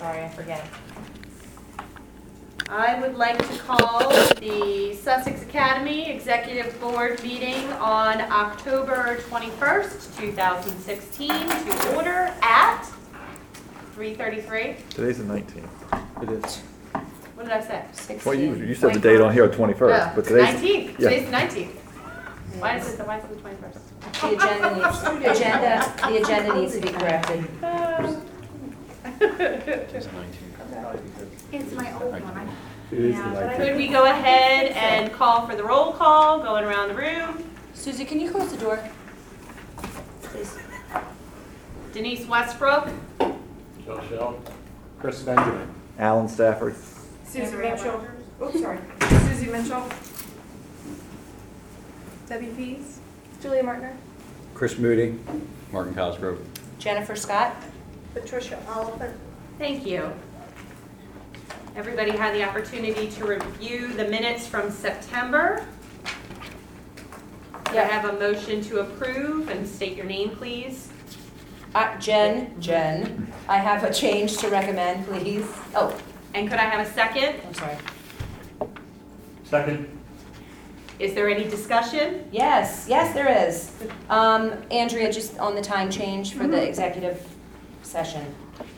sorry, I forget. I would like to call the Sussex Academy Executive Board meeting on October 21st, 2016 to order at 3:33. Today's the 19th. It is. What did I say? 16. Well, you said the date on here, 21st, but today's. 19th. Yeah. Today's the 19th. Why is it the 21st? The agenda needs to be corrected. It's 19. It's my old one. It is the Yeah, but I- 19th. Could we go ahead and call for the roll call, going around the room? Susie, can you close the door? Please. Denise Westbrook, Joe Shell. Chris Benjamin. Alan Stafford. Susie Mitchell. Oops, sorry. Susie Mitchell. Debbie Pease. Julia Martiner. Chris Moody. Martin Cosgrove. Jennifer Scott? Patricia Oliphant. thank you. Everybody had the opportunity to review the minutes from September. Could I have a motion to approve and state your name, please? Jen. I have a change to recommend, please. Oh, And could I have a second? I'm sorry. Second. Is there any discussion? Yes, there is. Andrea, just on the time change for the executive session.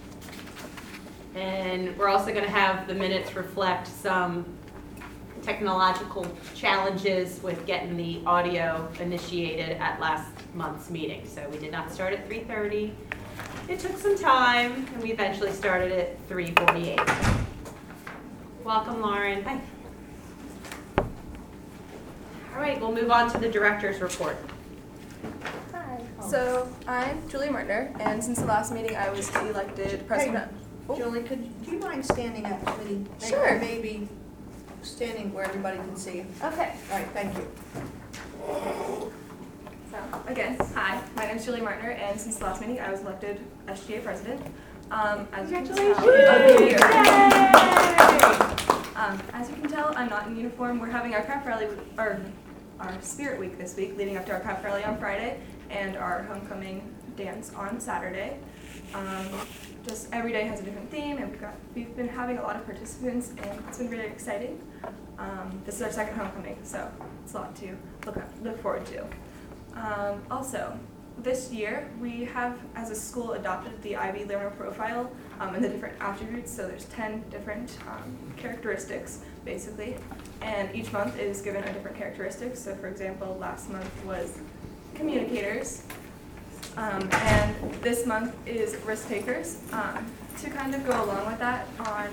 And we're also going to have the minutes reflect some technological challenges with getting the audio initiated at last month's meeting. So we did not start at 3:30. It took some time, and we eventually started at 3:48. Welcome, Lauren. Hi. All right, we'll move on to the director's report. Hi. So I'm Julia Martiner, and since the last meeting, I was elected president. Julie, do you mind standing up, please? Sure. Maybe standing where everybody can see you. Okay. All right, thank you. So again, hi. My name's Julia Martiner, and since the last meeting, I was elected SGA president. As you can as you can tell, I'm not in uniform. We're having our pep rally, or our Spirit Week this week, leading up to our pep rally on Friday, and our homecoming dance on Saturday. Just every day has a different theme, and we've been having a lot of participants, and it's been really exciting. This is our second homecoming, so it's a lot to look forward to. Also, this year we have, as a school, adopted the IB Learner Profile and the different attributes. So there's 10 different characteristics, basically, and each month is given a different characteristic. So, for example, last month was communicators. And this month is risk takers. To kind of go along with that, on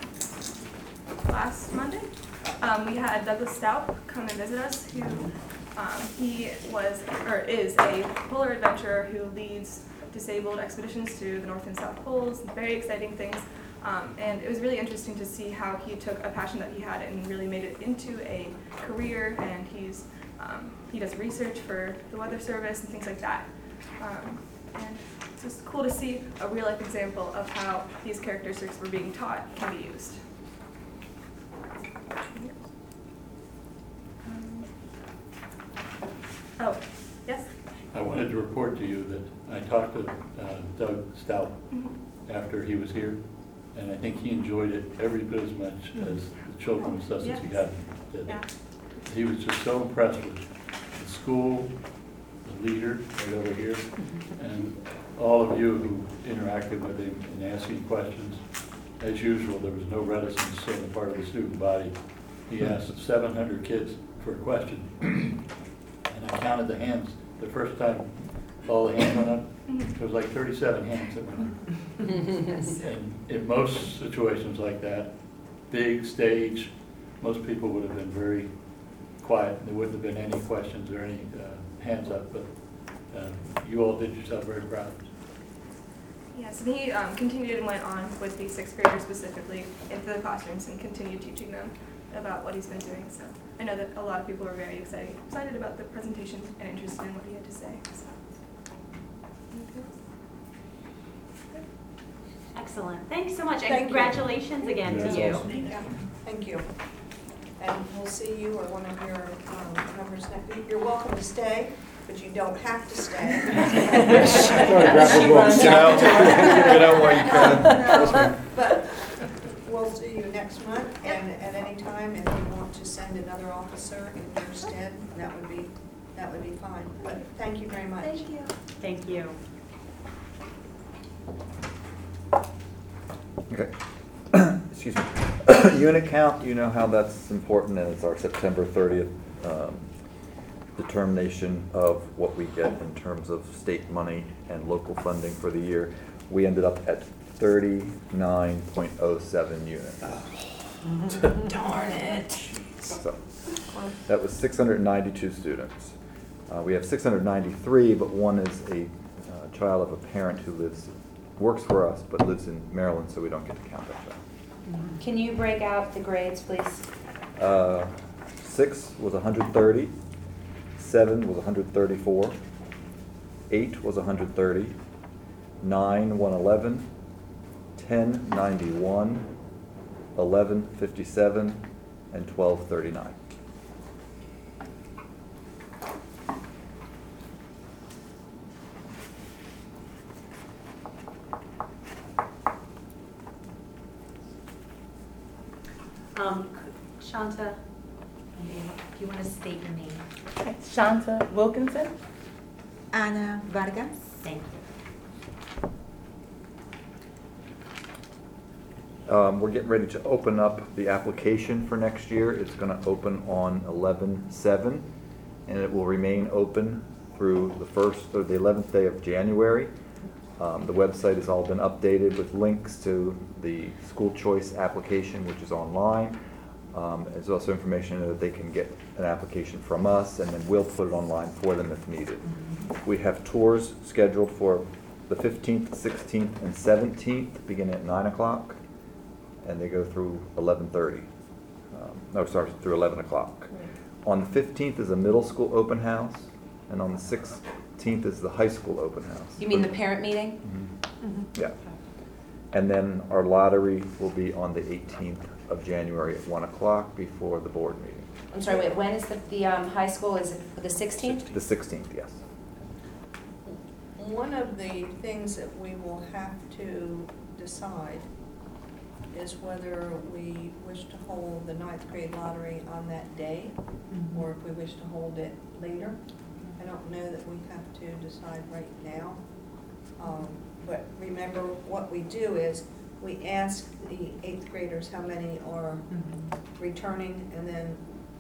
last Monday, we had Douglas Stout come and visit us, who he is a polar adventurer who leads disabled expeditions to the North and South Poles, very exciting things. And it was really interesting to see how he took a passion that he had and really made it into a career, and he does research for the Weather Service and things like that. And it's just cool to see a real life example of how these characteristics we're being taught can be used. Oh, yes? I wanted to report to you that I talked to Doug Stout after he was here, and I think he enjoyed it every bit as much as the children of Sussex Academy did. Yeah. He was just so impressed with the school, the leader right over here, and all of you who interacted with him and asked him questions. As usual, there was no reticence on the part of the student body. He asked 700 kids for a question, and I counted the hands. The first time all the hands went up, there was like 37 hands that went up. And in most situations like that, big stage, most people would have been very quiet. There wouldn't have been any questions or any hands up, but you all did yourself very proud. Yes, and he continued and went on with the sixth graders specifically into the classrooms and continued teaching them about what he's been doing. So I know that a lot of people were very excited about the presentation and interested in what he had to say. So. Excellent. Thanks so much, and Thank you. congratulations again to That's you. awesome. Yeah, thank you. And we'll see you or one of your members next week. You're welcome to stay but you don't have to stay. She runs Get out, out. get out while you can. No, but we'll see you next month, and at any time, if you want to send another officer in their stead, that would be fine. But thank you very much. Thank you. Thank you. Okay. Excuse me. Unit count, you know how that's important, and it's our September 30th determination of what we get in terms of state money and local funding for the year. We ended up at 39.07 units. Darn it. So that was 692 students. We have 693, but one is a child of a parent who works for us, but lives in Maryland, so we don't get to count that child. Can you break out the grades, please? 6 was 130, 7 was 134, 8 was 130, 9 111, 10 91, 11 57, and 12 39. Shanta, if you want to state your name. Shanta Wilkinson. Ana Vargas. Thank you. We're getting ready to open up the application for next year. It's going to open on 11/7, and it will remain open through the 1st or the 11th day of January. The website has all been updated with links to the school choice application, which is online. There's also information that they can get an application from us, and then we'll put it online for them if needed. We have tours scheduled for the 15th, 16th, and 17th, beginning at 9 o'clock, and they go through 11:30. Through 11 o'clock. On the 15th is a middle school open house, and on the 16th is the high school open house. You mean the parent meeting? Yeah. And then our lottery will be on the 18th of January at 1 o'clock before the board meeting. I'm sorry, wait, when is the high school? Is it the 16th? The 16th, yes. One of the things that we will have to decide is whether we wish to hold the 9th grade lottery on that day, or if we wish to hold it later. I don't know that we have to decide right now. But remember, what we do is we ask the 8th graders how many are returning, and then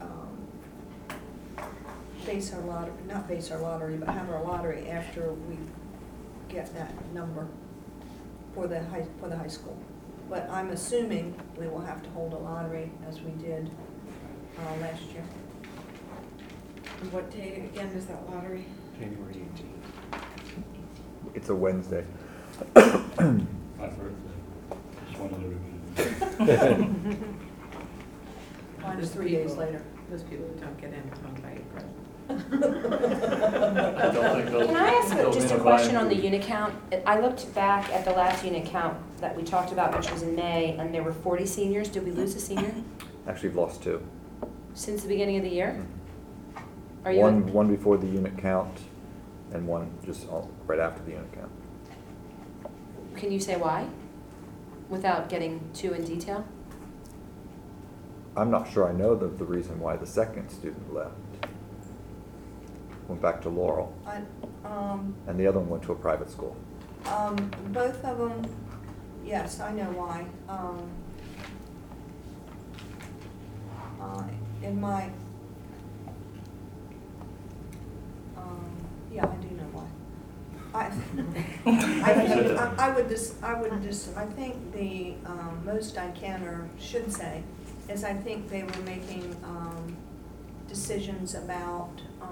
base our lottery, not base our lottery, but have our lottery after we get that number for the high school. But I'm assuming we will have to hold a lottery as we did last year. And what day again is that lottery? January 18th. It's a Wednesday. My birthday. Just wanted everybody to know. Mine is 3 days later. Those people who don't get in don't buy your present. I don't think they'll- Can I ask they'll just a be question on the invited. unit count? I looked back at the last unit count that we talked about, which was in May, and there were 40 seniors. Did we lose a senior Actually, we've lost 2. since the beginning of the year? Are you? One before the unit count, and one just right after the unit count. Can you say why? Without getting too in detail? I'm not sure I know the reason why the second student left. Went back to Laurel, and the other one went to a private school. Both of them, yes, I know why. In my, yeah, I do know why. I think the most I can or should say is I think they were making decisions about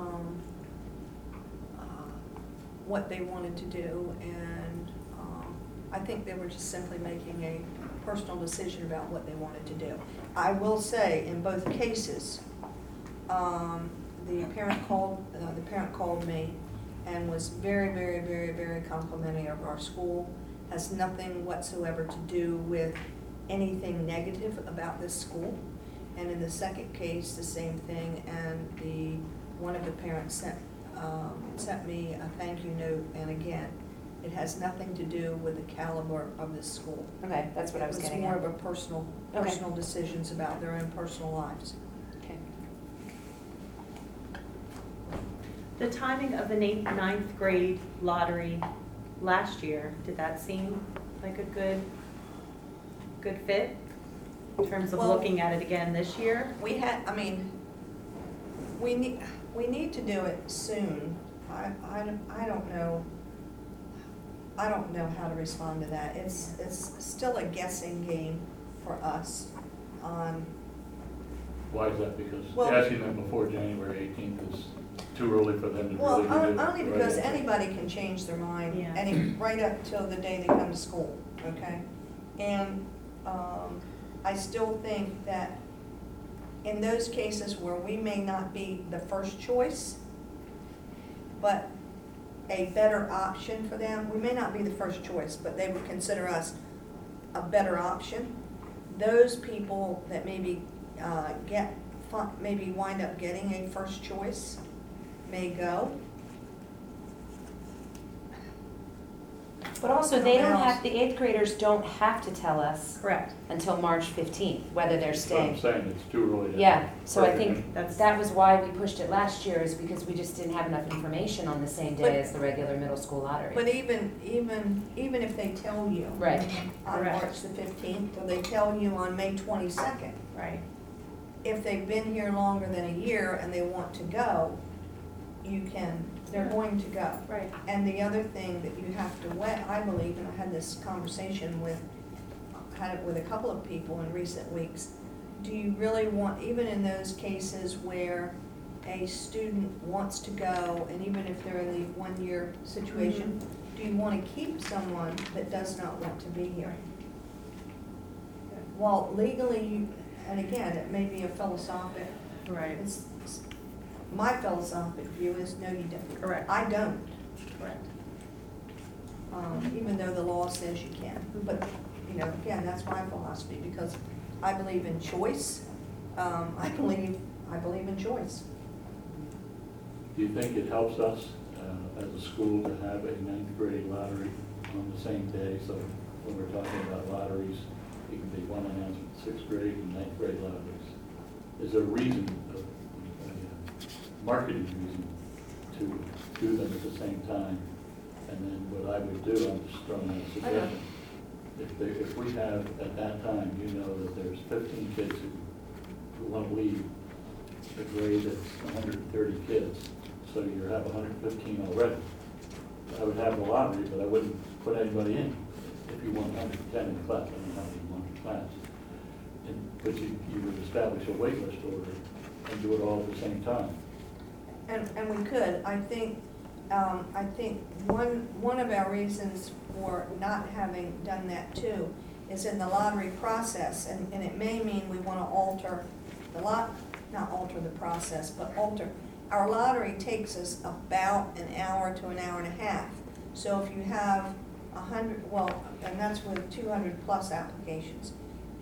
what they wanted to do, and I think they were just simply making a personal decision about what they wanted to do. I will say, in both cases, the parent called me and was very, very, very, very complimentary of our school. Has nothing whatsoever to do with anything negative about this school. And in the second case, the same thing, and one of the parents sent sent me a thank you note, and again, it has nothing to do with the caliber of the school. Okay, that's what I was getting It was at. more of a personal decisions about their own personal lives. Okay. The timing of the ninth grade lottery last year, did that seem like a good fit in terms of Well- looking at it again this year? We need to do it soon. I don't know. I don't know how to respond to that. It's still a guessing game for us on, Why is that? Because Well- asking them before January 18th is too early for them to well, really do it. only because anybody can change their mind, Yeah. right up till the day they come to school, okay? And I still think that in those cases where we may not be the first choice, but a better option for them, we may not be the first choice, but they would consider us a better option. Those people that maybe maybe wind up getting a first choice may go. But also, they don't have, the 8th graders don't have to tell us Correct. until March 15th whether they're That's what I'm staying. saying, it's too early. to- Yeah, so I think That's- that was why we pushed it last year, is because we just didn't have enough information on the same But- day as the regular middle school lottery. But even if they tell you Right, on Correct. March the 15th, or they tell you on May 22nd, Right. if they've been here longer than a year and they want to go, they're going to go. Right. And the other thing that you have to weigh, I believe, and I had this conversation had it with a couple of people in recent weeks, do you really want, even in those cases where a student wants to go, and even if they're in the one-year situation, do you want to keep someone that does not want to be here? Well, legally, and again, it may be a philosophic, Right. my philosophic view is no, you don't. Correct. I don't, Correct. even though the law says you can. But, again, that's my philosophy, because I believe in choice. I believe in choice. Do you think it helps us as a school to have a ninth grade lottery on the same day? So when we're talking about lotteries, it can be one announcement, 6th grade and ninth grade lotteries. Is there a reason, a marketing reason, to do them at the same time? And then what I would do, I'm just throwing out a suggestion. If we have, at that time, that there's 15 kids who want to leave a grade that's 130 kids, so you have 115 already. I would have the lottery, but I wouldn't put anybody in. If you want 110 in the class, I don't know how many you want in the class. But you would establish a wait list order and do it all at the same time. And we could. I think one of our reasons for not having done that too is in the lottery process, and it may mean we want to alter not alter the process, but alter. Our lottery takes us about an hour to an hour and a half. So if you have 100, and that's with 200 plus applications.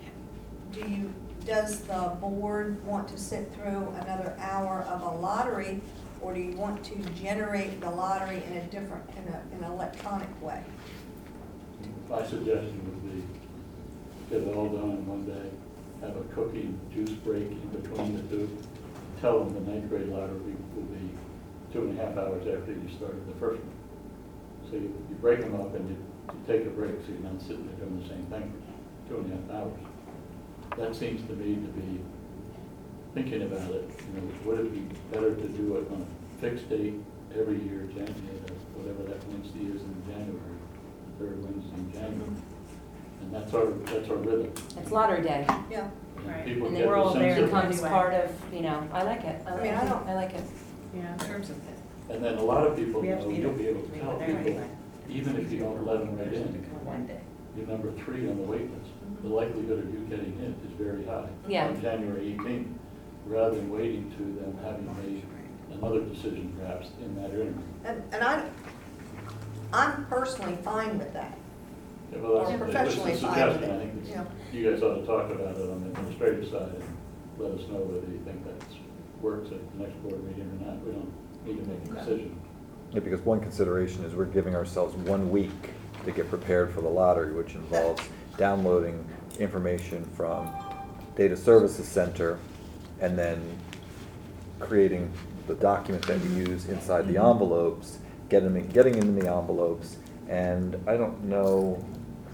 Does the board want to sit through another hour of a lottery, or do you want to generate the lottery in an electronic way? My suggestion would be, get it all done in one day, have a cookie and juice break in between the two. Tell them the ninth grade lottery will be 2.5 hours after you started the first one. So you break them up and you take a break, so you're not sitting there doing the same thing for 2.5 hours. That seems to me to be, thinking about it, would it be better to do it on a fixed date every year, whatever that Wednesday is in January, the third Wednesday in January? And that's our rhythm. it's lottery day. Yeah. And Right. people And get then we're the all sense there of it. Becomes Anyway. part of, I like it. I mean, I don't- I like it. Yeah. In terms of, And then a lot of people We have to know, be you'll there. be able to We tell were there people, anyway. even if you don't let them right in, one day. you're number 3 on the wait list. The likelihood of you getting in is very high. Yeah. On January 18th, rather than waiting to them having made another decision perhaps in that interim. And I'm personally fine with that. Yeah, well, that's- Or that's professionally the fine with suggestion. it. I think Yeah. you guys ought to talk about it on the administrative side and let us know whether you think that works at the next board meeting or not. We don't need to make a decision. Yeah, because one consideration is we're giving ourselves 1 week to get prepared for the lottery, which involves downloading information from Data Services Center and then creating the document that we use inside the envelopes, getting them in the envelopes. And I don't know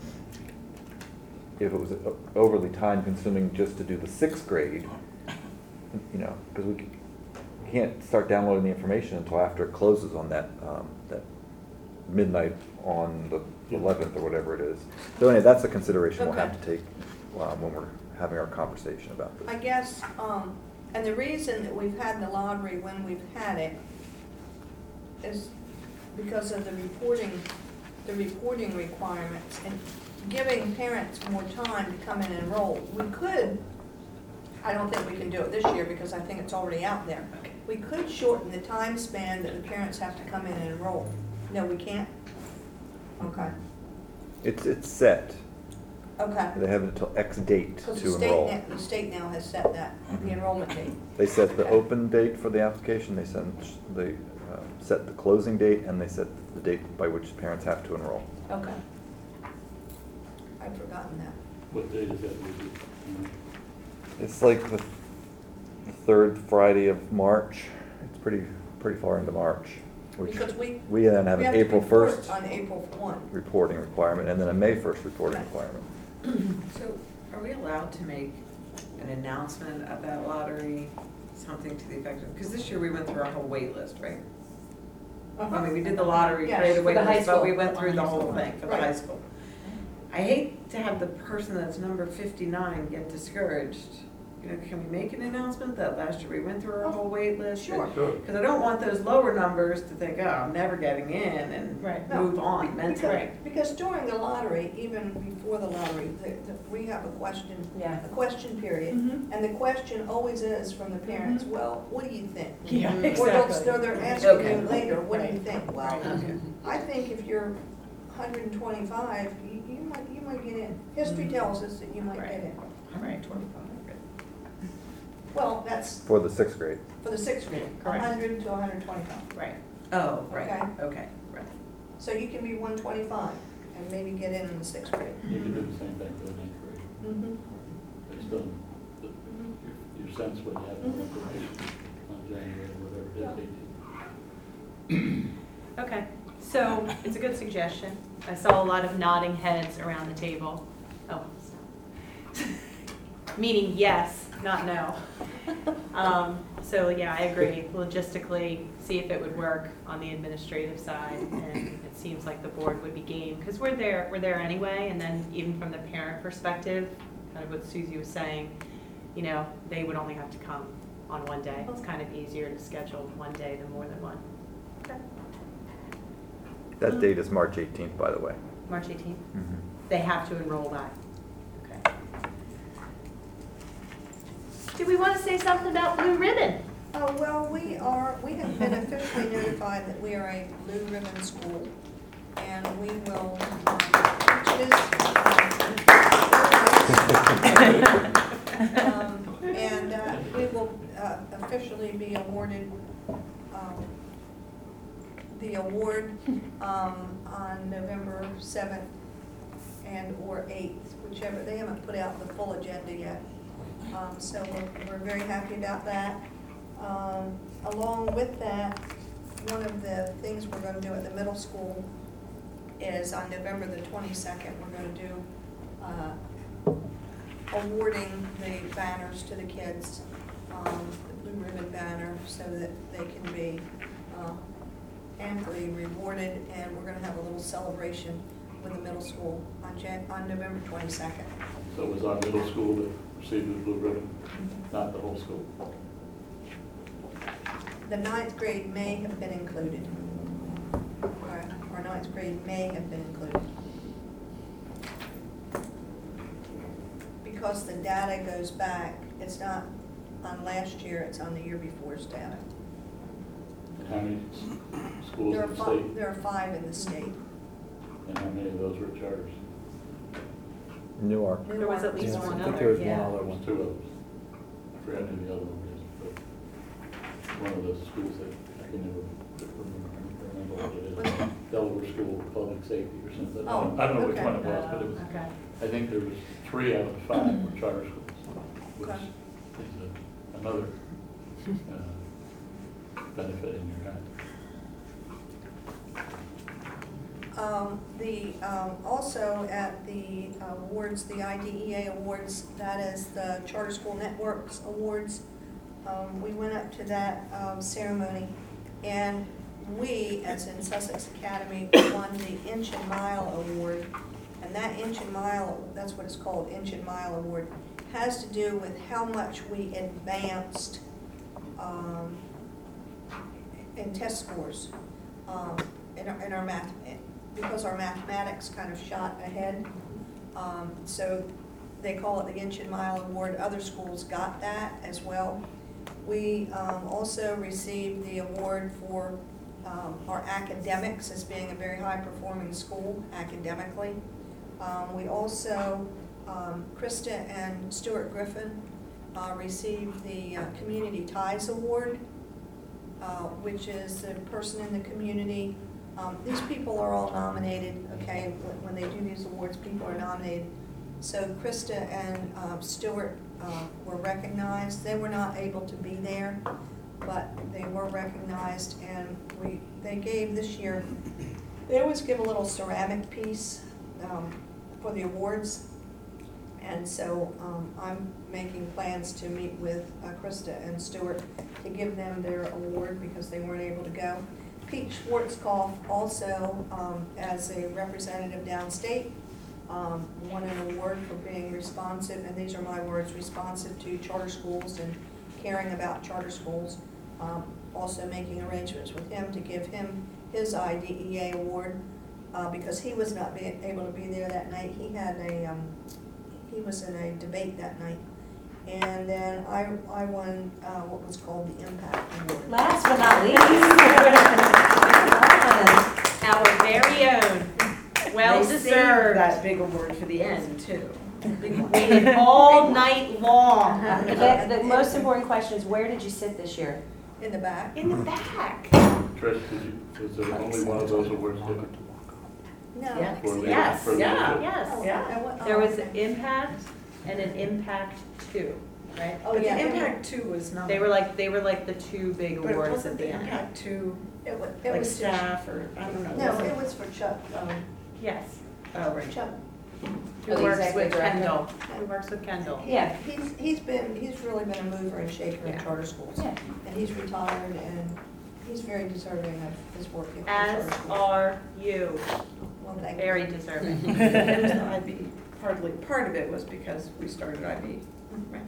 if it was overly time consuming just to do the 6th grade, you know, because we can't start downloading the information until after it closes on that midnight on the 11th or whatever it is. So anyway, that's a consideration we'll have to take when we're having our conversation about this. I guess, and the reason that we've had the lottery when we've had it is because of the reporting requirements and giving parents more time to come in and enroll. We could, I don't think we can do it this year because I think it's already out there. We could shorten the time span that the parents have to come in and enroll. No, we can't? Okay, It's set. okay. They have until X date Because to enroll. the state now has set that, the enrollment date. They set the Okay. open date for the application, they set the closing date, and they set the date by which parents have to enroll. Okay. I'd forgotten that. What date is that? It's like the third Friday of March. It's pretty far into March. Which Because we then have we an to April report 1st on April 1. reporting requirement, and then a May 1st reporting Right. requirement. So are we allowed to make an announcement of that lottery, something to the effect of, because this year we went through our whole wait list, right? I mean, we did the lottery, Yes, created a for wait the high list, but school. we went through the whole thing for the Right. high school. I hate to have the person that's number 59 get discouraged. You know, can we make an announcement that last year we went through our whole wait list? Sure. Sure. Because I don't want those lower numbers to think, oh, I'm never getting in and Right. No, move on mentally. Because during the lottery, even before the lottery, we have a Yeah. question period. Mhm. And the question always is from the parents, well, what do you think? Yeah, Mhm. Or exactly. they're asking Okay. you later, what do you Right. think? Well, Okay. I think if you're 125, you might get in. History tells us that you might get in. All right, 25. Well, that's For the 6th grade. for the 6th grade, Correct. 100 to 125. Right. Oh, right, Okay. okay, right. So you can be 125 and maybe get in the 6th grade. You can do the same thing for the 9th grade. Mhm. Based on your sense what you have more information on January, whatever it is. Okay, so it's a good suggestion. I saw a lot of nodding heads around the table. Oh, stop. Meaning yes, not no. So yeah, I agree. Logistically, see if it would work on the administrative side, and it seems like the board would be game, because we're there anyway, and then even from the parent perspective, kind of what Susie was saying, you know, they would only have to come on one day. It's kind of easier to schedule one day than more than one. Okay. That date is March 18th, by the way. March 18th? Mhm. They have to enroll by. Okay. Do we want to say something about Blue Ribbon? Oh, well, we have been officially notified that we are a Blue Ribbon school, and we will, and we will officially be awarded the award on November 7th and/or 8th, whichever. They haven't put out the full agenda yet. So we're very happy about that. Along with that, one of the things we're going to do at the middle school is on November the 22nd, we're going to do awarding the banners to the kids, the Blue Ribbon banner, so that they can be amply rewarded, and we're going to have a little celebration with the middle school on November 22nd. So it was our middle school that received the blue ribbon, not the whole school. The 9th grade may have been included. Our 9th grade may have been included. Because the data goes back, it's not on last year, it's on the year before's data. And how many schools There in are the five, state? there are 5 in the state. And how many of those were charters? Newark. There was at least Yeah, one I think other, there was yeah. one other There was one. 2 of them. I forgot who the other one is, but one of those schools that can never remember what it is. Delaware School of Public Safety or something. Oh, I don't know which okay. one it was, but it was, Okay. I think there was 3 out of 5 were charter schools, which Okay. is another benefit in your hand. Also at the awards, the IDEA Awards, that is the Charter School Networks Awards, we went up to that ceremony, and we, as in Sussex Academy, won the Inch and Mile Award. And that Inch and Mile, that's what it's called, Inch and Mile Award, has to do with how much we advanced in test scores in our math, because our mathematics kind of shot ahead. So they call it the Inch and Mile Award. Other schools got that as well. We also received the award for our academics as being a very high-performing school academically. We also, Krista and Stuart Griffin received the Community Ties Award, which is a person in the community. These people are all nominated, okay? When they do these awards, people are nominated. So Krista and Stuart were recognized. They were not able to be there, but they were recognized, and they gave this year, they always give a little ceramic piece for the awards. And so I'm making plans to meet with Krista and Stuart to give them their award because they weren't able to go. Pete Schwarzkopf also, as a representative downstate, won an award for being responsive, and these are my words, responsive to charter schools and caring about charter schools. Also making arrangements with him to give him his IDEA award because he was not able to be there that night. He had he was in a debate that night. And then I won what was called the Impact Award. Last but not least. Our very own, well They saved deserved. that big award for the end, too. Waited all night long. The most important question is, where did you sit this year? In the back. In the back. Trish, was there only one of those awards given? No. Yeah. For leadership? Yes, For yeah. leadership? Yes. Oh, Yeah. I went- There was okay. an impact and an impact 2, right? Oh, But yeah. the Impact 2 was not. They were like the 2 big But it awards wasn't at the the end. Impact 2, It was like just- staff or, I don't know. No, was it was for Chuck. Yes. Oh, right. Chuck. Who Oh, the works executive with director? Kendall. Who works with Kendall. Yeah. He's really been a mover and shaker in Yeah. charter schools. Yeah. And he's retired, and he's very deserving of his work in As charter schools. are you. Well, thank you. Very deserving. It was the IB, part of it was because we started IB. Right.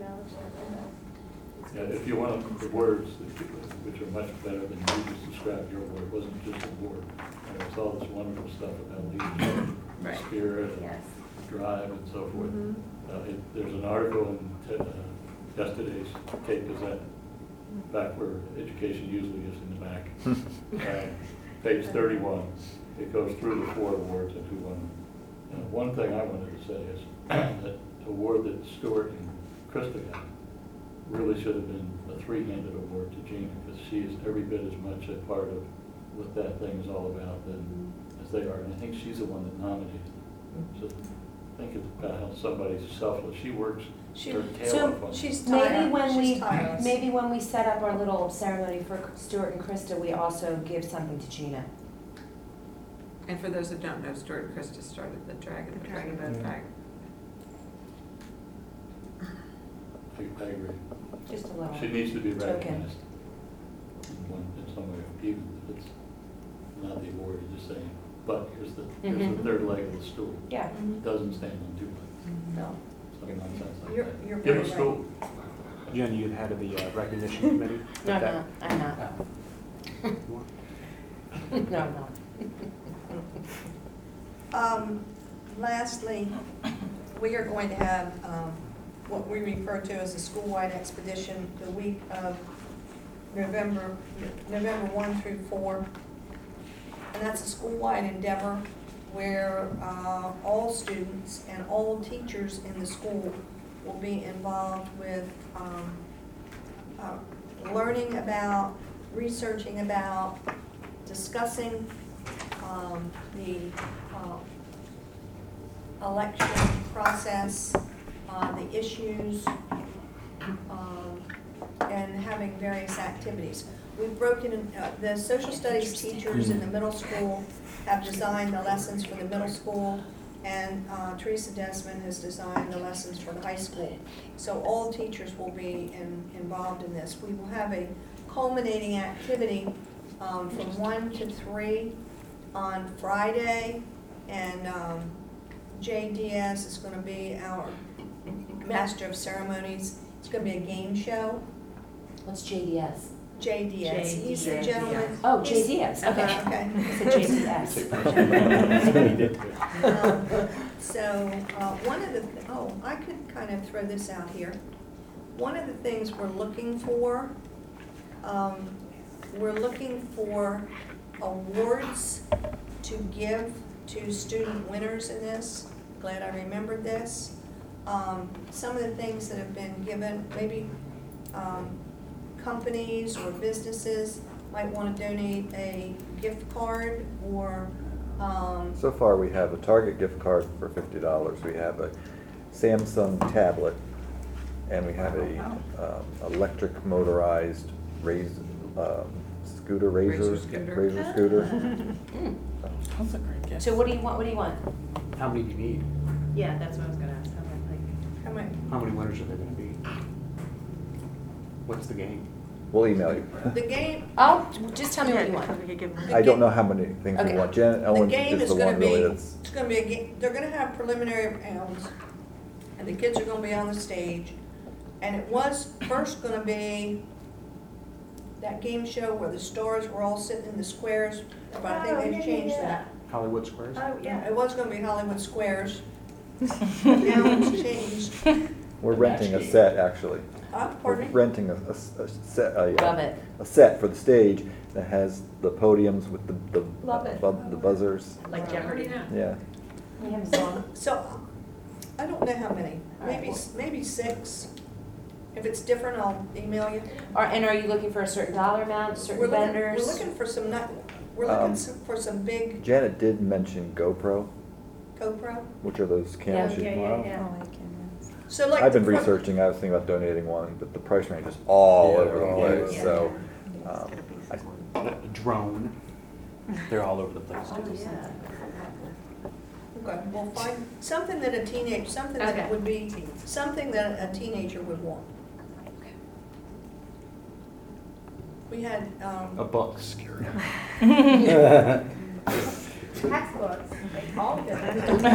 Yeah, if you want the words, which are much better than you just described your word, it wasn't just a word. It was all this wonderful stuff about leadership, Right. spirit, and Yes. drive, and so forth. Mhm. There's an article in yesterday's Cape Gazette, back where education usually is in the back. Page 31, it goes through the 4 awards and who won them. One thing I wanted to say is that the award that Stuart and Krista got really should have been a 3-handed award to Gina, because she is every bit as much a part of what that thing is all about as they are. And I think she's the one that nominated them. So think about how somebody's selfless. She works her tail off on it. She's Maybe tired. when She's tireless. we set up our little ceremony for Stuart and Krista, we also give something to Gina. And for those that don't know, Stuart and Krista started the Dragon Boat Yeah. Bag. I agree. Just a little. She needs to be Token. recognized in some way, even if it's not the award, you're just saying, but here's the Mhm. third leg of the stool. Yeah. It doesn't stand on 2 legs. No. Some nonsense like You're that. very Give a right. stool. Jen, you head of the recognition committee? No, Okay. no, I'm not. No, I'm not. Lastly, we are going to have what we refer to as a school-wide expedition the week of November 1 through 4. And that's a school-wide endeavor where all students and all teachers in the school will be involved with learning about researching about, discussing the election process, the issues, and having various activities. We've broken, the social studies teachers in the middle school have designed the lessons for the middle school, and Teresa Desmond has designed the lessons for the high school. So all teachers will be involved in this. We will have a culminating activity from 1 to 3 on Friday, and Jay Diaz is going to be our master of ceremonies. It's going to be a game show. What's JDS? Jay Diaz, he's the Jay gentleman. Oh, he's- JDS, okay. Okay. I said JDS. He did too. So, one of the, I could kind of throw this out here. One of the things we're looking for awards to give to student winners in this. Glad I remembered this. Some of the things that have been given, maybe companies or businesses might want to donate a gift card or So far, we have a Target gift card for $50. We have a Samsung tablet, and we have a electric motorized scooter, Razor scooter. razor scooter. That's a great gift. So what do you want, what do you want? How many do you need? Yeah, that's what I was gonna ask. how many? How many winners are there gonna be? What's the game? We'll email you. The game, Just tell me what you want. I don't know how many things we Okay. want. Janet the Owens game is is the gonna one be, really that's, it's gonna be a game, they're gonna have preliminary rounds, and the kids are gonna be on the stage. And it was first gonna be that game show where the stars were all sitting in the squares, but I think they've changed that. Hollywood Squares? It was gonna be Hollywood Squares. Now it's changed. we're renting a set, actually. We're Pardon me? renting a set, Love it. a set for the stage that has the podiums with the Love it. the buzzers. Like Jeopardy. Yeah. We have a song. So, I don't know how many, All right, maybe 6. If it's different, I'll email you. And are you looking for a certain dollar amount, We're certain looking- vendors? We're looking for some, for some big Janet did mention GoPro, GoPro. which are those cameras. you- So like. I've been the front- researching, I was thinking about donating one, but the price range is all Yeah, over the all place, over. so. A drone. They're all over the place. Okay, we'll find something that something that Okay. would be, something that a teenager would want. We had, A book. Textbooks, like all of them.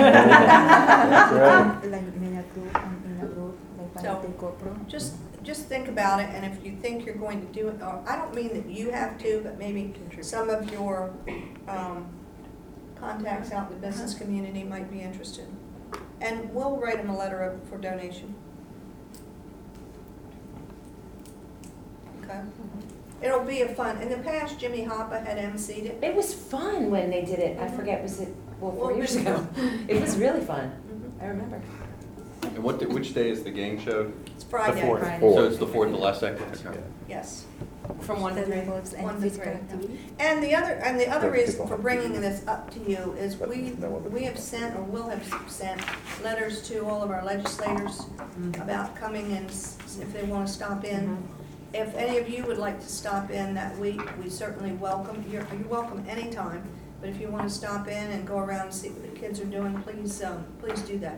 just think about it, and if you think you're going to do it, or I don't mean that you have to, but maybe some of your contacts out in the business community might be interested. And we'll write them a letter for donation. Okay? It'll be a fun, in the past, Jimmy Hoppa had emceed it. It was fun when they did it. I forget, was it, 4 years ago? It was really fun. I remember. And which day is the game show? It's Friday. The 4th. Friday. So it's the 4th, the last second? Okay. Yes. From 1 to 3. 1 to 3. And the other reason for bringing this up to you is we have sent, or will have sent, letters to all of our legislators about coming and if they want to stop in. If any of you would like to stop in that week, we certainly welcome, you're welcome anytime. But if you want to stop in and go around and see what the kids are doing, please do that.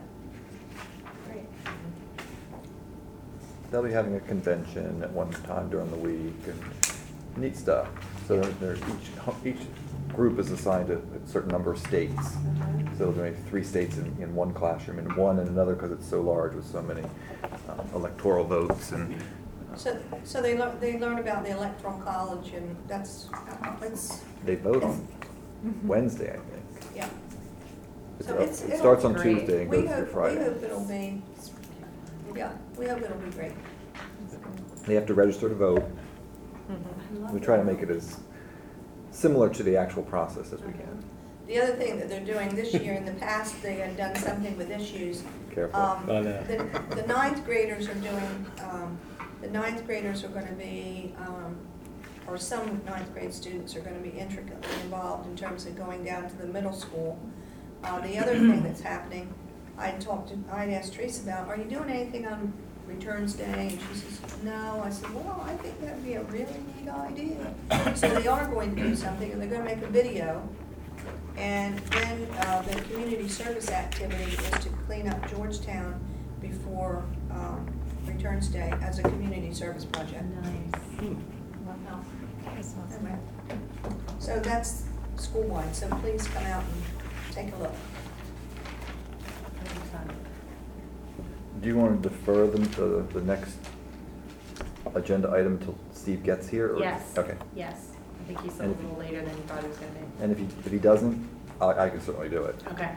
They'll be having a convention at one time during the week, and neat stuff. So each group is assigned a certain number of states. So there'll be 3 states in one classroom, and 1 in another because it's so large with so many electoral votes and. So they learn about the electoral college, and They vote on Wednesday, I think. yeah. It starts on great. Tuesday and We goes through hope Friday. it'll be, we hope it'll be great. They have to register to vote. We try to make it as similar to the actual process as we can. The other thing that they're doing this year, in the past, they had done something with issues. Careful. The 9th graders are doing, the 9th graders are gonna be, or some ninth grade students are gonna be intricately involved in terms of going down to the middle school. The other thing that's happening, I'd asked Teresa about, are you doing anything on Returns Day? And she says, no. I said, well, I think that'd be a really neat idea. So they are going to do something, and they're gonna make a video. And then the community service activity is to clean up Georgetown before Returns Day as a community service project. Nice. Wow. Anyway, so that's school-wide, so please come out and take a look. That'd be fun. Do you want to defer the next agenda item until Steve gets here? or- Yes. Okay. Yes, I think he said a And if- little later than he thought he was gonna be. And if he doesn't, I can certainly do it. Okay.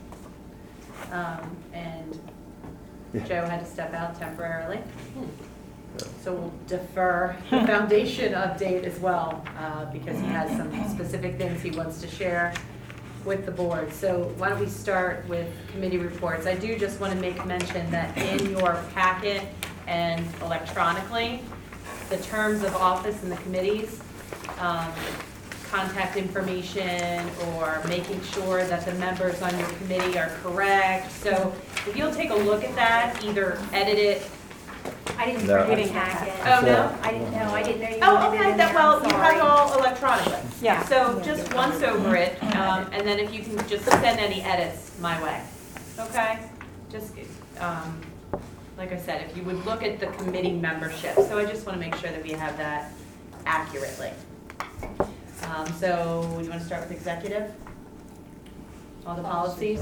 And Yeah. Joe had to step out temporarily. So we'll defer the foundation update as well, because he has some specific things he wants to share with the board. So why don't we start with committee reports? I do just want to make mention that in your packet and electronically, the terms of office and the committees, contact information, or making sure that the members on your committee are correct. So if you'll take a look at that, either edit it. I didn't No. bring a packet. Oh, no? I didn't know, I didn't know you Oh, wanted it okay, in that, there, well, I'm you sorry. have it all electronically. Yeah. So just once over it, and then if you can just send any edits my way, okay? Just, like I said, if you would look at the committee membership, so I just want to make sure that we have that accurately. So, you want to start with executive? All the policies?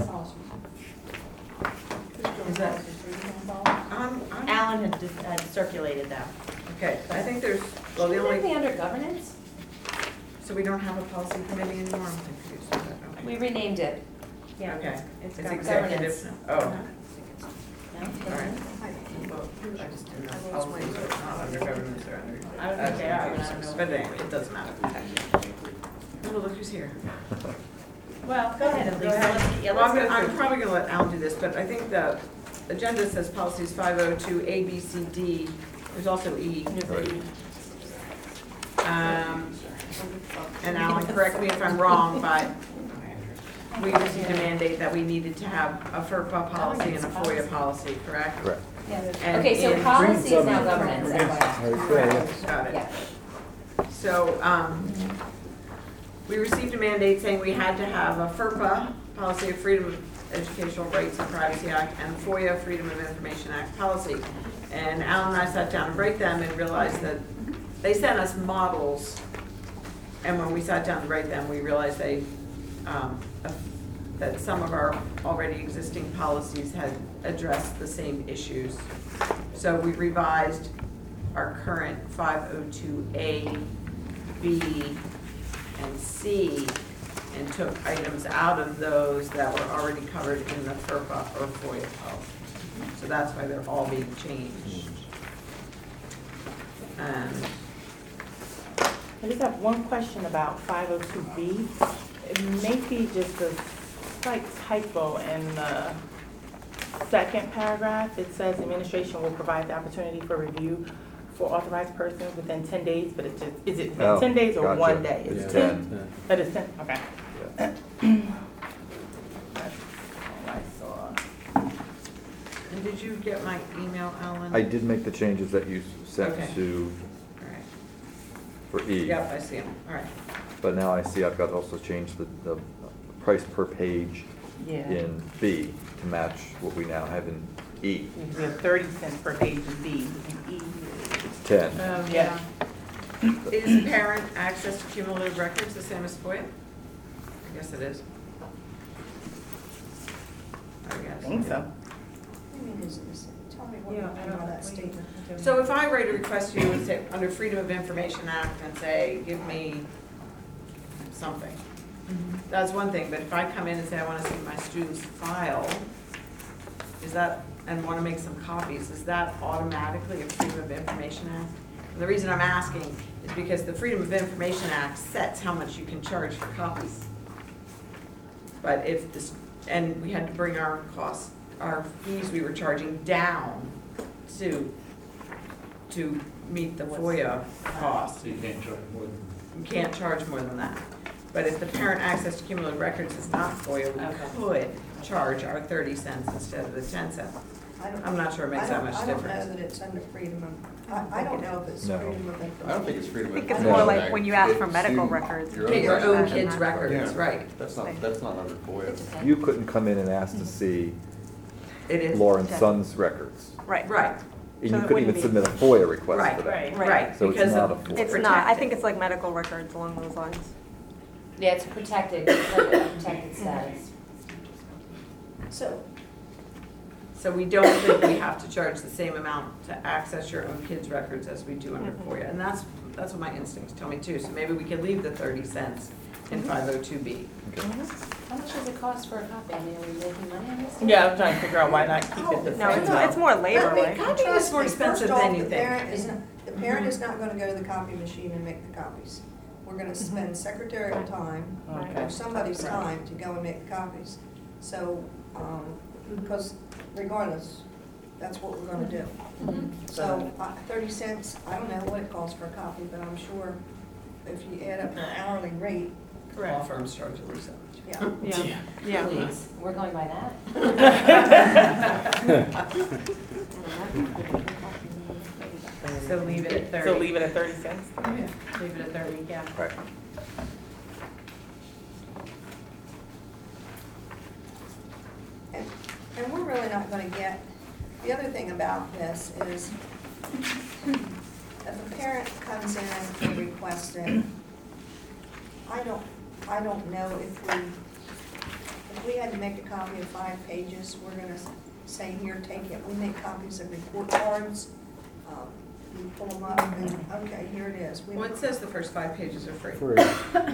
Is that- Alan had circulated them. Okay, I think there's, well, the Shouldn't that only, be under governance? so we don't have a policy committee anymore, I'm confused with that, okay. We renamed it. Yeah. Okay, It's it's governance. executive, oh, all No? right. Well, I just didn't know, policies are not under governance, they're under. I don't think they are, but I don't know. But anyway, it doesn't matter. Oh, look who's here. Well, go ahead, Lisa. Yeah, Well, let's go I'm through. probably gonna let Alan do this, but I think the agenda says policies 502, A, B, C, D. There's also E. Right. And Alan, correct me if I'm wrong, but we received a mandate that we needed to have a FERPA policy and a FOIA policy, correct? Correct. And Okay, so in- policy is now governance, FYI. Got it. So, we received a mandate saying we had to have a FERPA, Policy of Freedom of Educational Rights and Privacy Act, and FOIA, Freedom of Information Act policy. And Alan and I sat down and wrote them and realized that they sent us models. And when we sat down to write them, we realized that some of our already existing policies had addressed the same issues. So we revised our current 502A, B, and C, and took items out of those that were already covered in the FERPA or FOIA policy. So that's why they're all being changed. And I just have one question about 502B. It may be just a slight typo in the second paragraph. It says administration will provide the opportunity for review for authorized persons within 10 days, but it's just, is it Oh, within 10 days or gotcha. 1 day? It's It's 10. That is 10, okay. Yeah. That's all I saw. and did you get my email, Alan? I did make the changes that you sent Okay. to, All right. for E. Yep, I see them, all right. But now I see I've got to also change the price per page Yeah. in B to match what we now have in E. We have 30 cents per page in B. In E, It's 10. Yeah. Is parent access to cumulative records the same as FOIA? I guess it is. I I guess. think so. I mean, tell me what you mean by that statement. So if I write a request to you and say, under Freedom of Information Act, and say, give me something, that's one thing, but if I come in and say, I wanna see my student's file, is that, and wanna make some copies, is that automatically a Freedom of Information Act? And the reason I'm asking is because the Freedom of Information Act sets how much you can charge for copies. But if this, and we had to bring our costs, our fees we were charging down to to meet the FOIA cost. So you can't charge more than. You can't charge more than that. But if the parent access to cumulative records is not FOIA, we could charge our 30 cents instead of the 10 cents. I'm not sure it makes that much I don't know difference. that it's under freedom of, I don't know if it's No. freedom of information. I don't think it's freedom of I think it's information. more like when you ask for It's medical to records. your Get your own records. kids' records, Yeah. right. That's not under FOIA. You couldn't come in and ask to see It is. Lauren's son's records. Right. Right, And So you it couldn't even wouldn't be- submit a FOIA request right, for that. right, Right. right. So it's because not of a FOIA. It's not, I protected. think it's like medical records along those lines. Yeah, it's protected, it's like a protected status. So we don't think we have to charge the same amount to access your own kids' records as we do under FOIA. And that's what my instincts tell me too. So maybe we could leave the 30 cents in 502B. How much does it cost for a copy? I mean, are we making money on this? Yeah, I'm trying to figure out why not keep it the same. No, it's more labor, I mean, right? Copying is more trust me, expensive first off, than you the think. parent is not- The parent is not gonna go to the copy machine and make the copies. We're gonna spend secretarial time, Okay. or somebody's time to go and make the copies. So, because regardless, that's what we're gonna do. So, 30 cents, I don't know what it costs for a copy, but I'm sure if you add up our hourly rate, Law firms charge at least that much. yeah. Yeah. Please, we're going by that? So leave it at 30. So leave it at 30 cents? Leave it at 30, yeah. Right. And we're really not gonna get, the other thing about this is, if a parent comes in and requests it, I don't know if we had to make a copy of 5 pages, we're gonna say, here, take it. We make copies of report cards, we pull them up and, okay, here it is. We Well, it says the first 5 pages are free. Okay. Okay.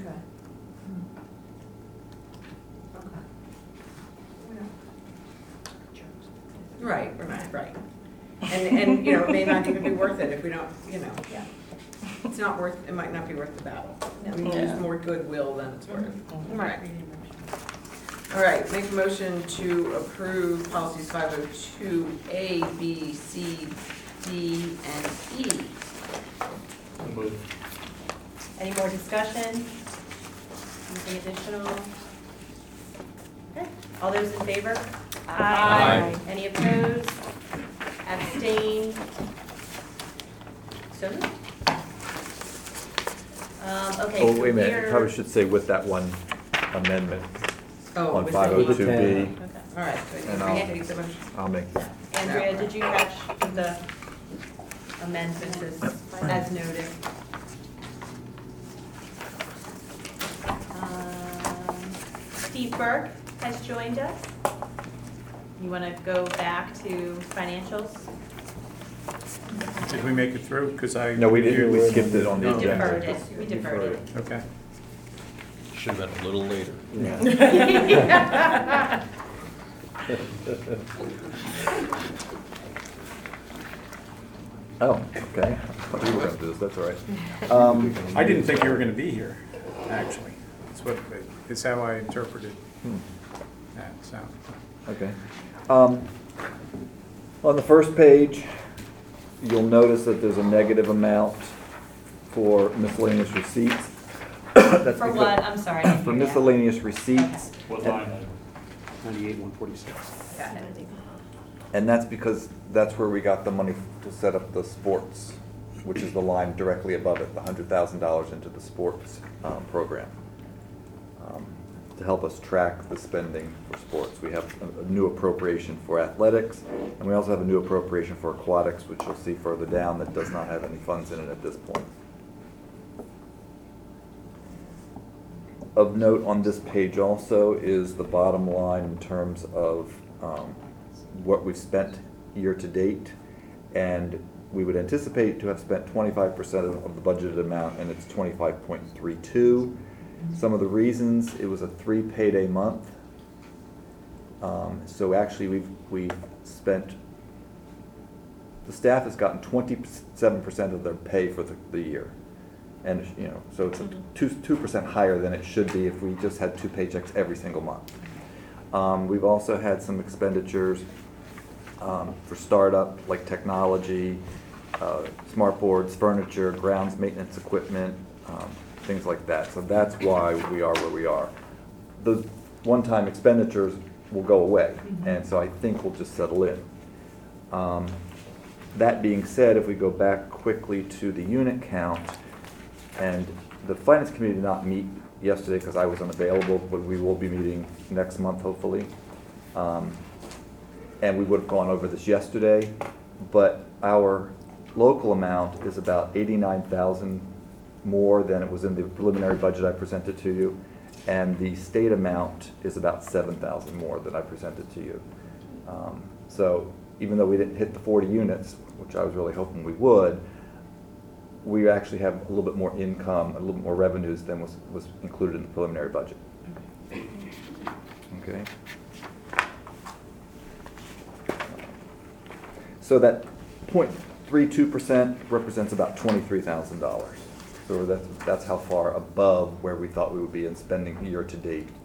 Right, right. And, you know, it may not even be worth it if we don't, you know, Yeah. it's not worth, it might not be worth the battle. No. We use more goodwill than it's worth. Right. All right, make a motion to approve policies 502, A, B, C, D, and E. Any more discussion? Anything additional? Okay, all those in favor? Aye. Any opposed? Abstained? So moved. Okay. Oh, so wait a minute, you we're- probably should say with that one amendment Oh, on with the- 502B. Okay. All right, so And you I'll- make the motion. I'll make, Andrea, did you catch the amendments as noted? Steve Burke has joined us. You want to go back to financials? Did we make it through? Because I. no, we didn't, we skipped it on the No. We agenda. deferred it, we deferred it. Okay. Should have been a little later. Oh, okay. I thought we were gonna do this, that's all right. I didn't think you were going to be here, actually. It's how I interpreted that, so. Okay. On the first page, you'll notice that there's a negative amount for miscellaneous receipts. That's For because- what? I'm sorry. I didn't For hear that. miscellaneous receipts. What line item? 98,146. Got it. And that's because that's where we got the money to set up the sports, which is the line directly above it, the $100,000 into the sports program. To help us track the spending for sports. We have a new appropriation for athletics, and we also have a new appropriation for aquatics, which you'll see further down, that does not have any funds in it at this point. Of note on this page also is the bottom line in terms of what we've spent year to date, and we would anticipate to have spent 25% of the budgeted amount, and it's 25.32. Some of the reasons, it was a 3 payday month. So actually we've spent, the staff has gotten 27% of their pay for the year. And, you know, so it's 2% higher than it should be if we just had 2 paychecks every single month. We've also had some expenditures for startup, like technology, smart boards, furniture, grounds maintenance equipment, things like that. So that's why we are where we are. Those one-time expenditures will go away, and so I think we'll just settle in. That being said, if we go back quickly to the unit count, and the Finance Committee did not meet yesterday because I was unavailable, but we will be meeting next month, hopefully. And we would have gone over this yesterday, but our local amount is about 89,000 more than it was in the preliminary budget I presented to you, and the state amount is about 7,000 more than I presented to you. So even though we didn't hit the 40 units, which I was really hoping we would, we actually have a little bit more income, a little bit more revenues than was included in the preliminary budget. Okay. So that 0.32% represents about $23,000. So that's how far above where we thought we would be in spending year to date